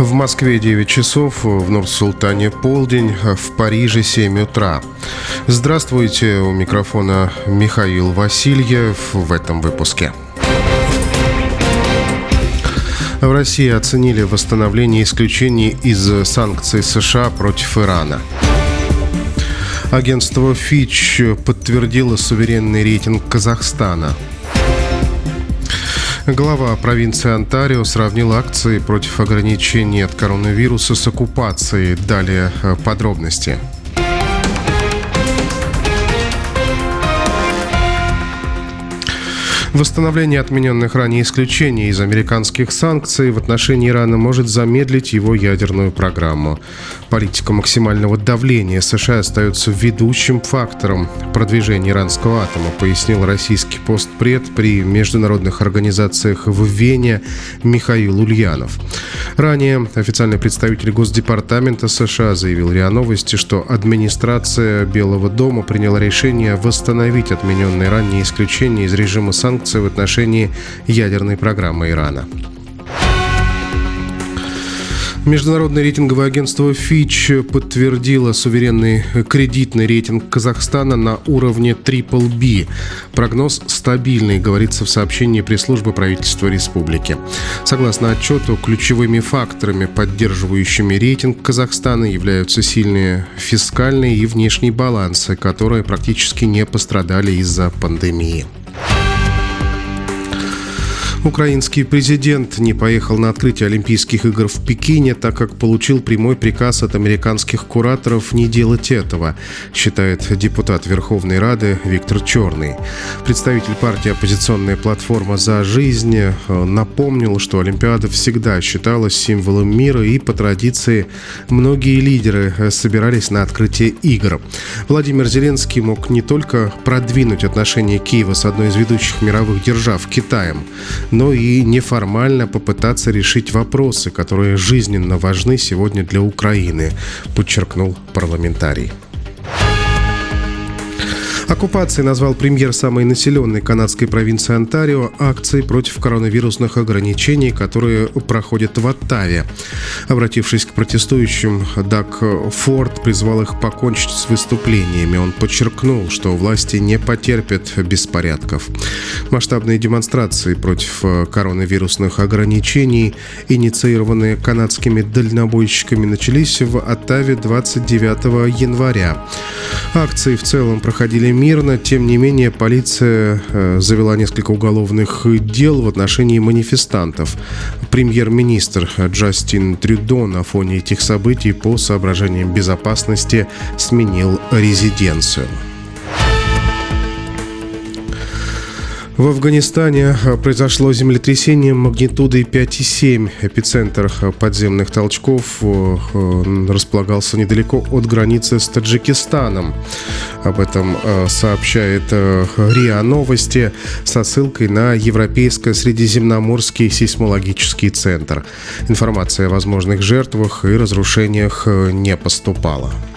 В Москве 9 часов, в Нур-Султане полдень, в Париже 7 утра. Здравствуйте, у микрофона Михаил Васильев в этом выпуске. В России оценили восстановление исключений из санкций США против Ирана. Агентство Fitch подтвердило суверенный рейтинг Казахстана. Глава провинции Онтарио сравнил акции против ограничений от коронавируса с оккупацией. Далее подробности. Восстановление отмененных ранее исключений из американских санкций в отношении Ирана может замедлить его ядерную программу. Политика максимального давления США остается ведущим фактором продвижения иранского атома, пояснил российский постпред при международных организациях в Вене Михаил Ульянов. Ранее официальный представитель Госдепартамента США заявил РИА Новости, что администрация Белого дома приняла решение восстановить отмененные ранее исключения из режима санкций в отношении ядерной программы Ирана. Международное рейтинговое агентство Fitch подтвердило суверенный кредитный рейтинг Казахстана на уровне BBB. Прогноз стабильный, говорится в сообщении пресс-службы правительства республики. Согласно отчету, ключевыми факторами, поддерживающими рейтинг Казахстана, являются сильные фискальные и внешние балансы, которые практически не пострадали из-за пандемии. Украинский президент не поехал на открытие Олимпийских игр в Пекине, так как получил прямой приказ от американских кураторов не делать этого, считает депутат Верховной Рады Виктор Черный. Представитель партии «Оппозиционная платформа за жизнь» напомнил, что Олимпиада всегда считалась символом мира, и по традиции многие лидеры собирались на открытие игр. Владимир Зеленский мог не только продвинуть отношения Киева с одной из ведущих мировых держав, Китаем, но и неформально попытаться решить вопросы, которые жизненно важны сегодня для Украины, подчеркнул парламентарий. Оккупацией назвал премьер самой населенной канадской провинции Онтарио акции против коронавирусных ограничений, которые проходят в Оттаве. Обратившись к протестующим, Даг Форд призвал их покончить с выступлениями. Он подчеркнул, что власти не потерпят беспорядков. Масштабные демонстрации против коронавирусных ограничений, инициированные канадскими дальнобойщиками, начались в Оттаве 29 января. Акции в целом проходили мирно, тем не менее полиция завела несколько уголовных дел в отношении манифестантов. Премьер-министр Джастин Трюдо на фоне этих событий по соображениям безопасности сменил резиденцию. В Афганистане произошло землетрясение магнитудой 5,7. Эпицентр подземных толчков располагался недалеко от границы с Таджикистаном. Об этом сообщает РИА Новости со ссылкой на Европейско-Средиземноморский сейсмологический центр. Информация о возможных жертвах и разрушениях не поступала.